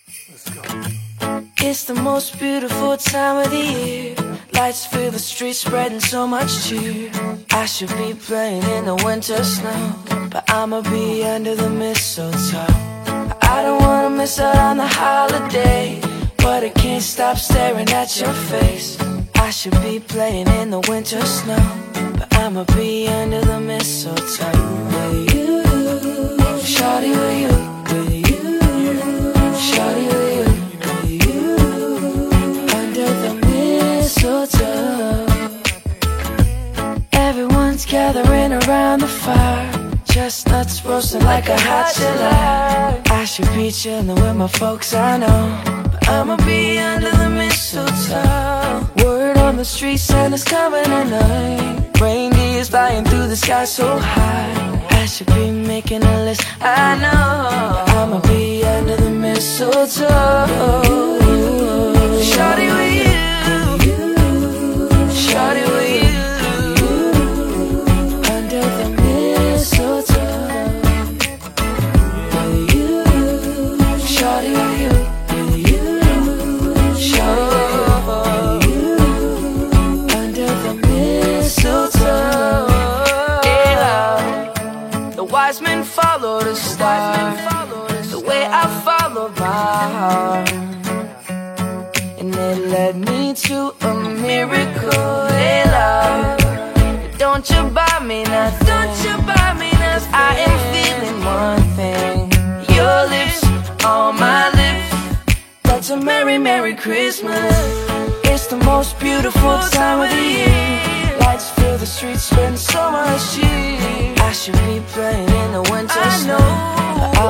Let's go. It's the most beautiful time of the year. Lights fill the streets, spreading so much cheer. I should be playing in the winter snow, but I'ma be under the mistletoe. I don't wanna miss out on the holiday, but I can't stop staring at your face. I should be playing in the winter snow, but I'ma be under the mistletoe. With you, shawty, with you, with you, shawty, with you, with you, under the mistletoe. Everyone's gathering around the fire, chestnuts roasting like a hot July. I should be chilling with my folks, I know, but I'ma be under the mistletoe. Word on the street, Santa's coming tonight. Reindeer's flying through the sky so high. I should be making a list, I know, but I'ma be under the mistletoe. Shawty with you, shawty with you, under the mistletoe. With you, shawty with you, with you, shawty with you, under the mistletoe. Yeah, the wise men follow the star, the way I follow my heart, and it led me to a miracle. Hey, love, don't you buy me nothing, don't you buy me nothing. I am feeling one thing, your lips on my lips. That's a merry, merry Christmas. It's the most beautiful time of the year. Lights fill the streets, spend so much cheer. I should be playing in the winter snow, but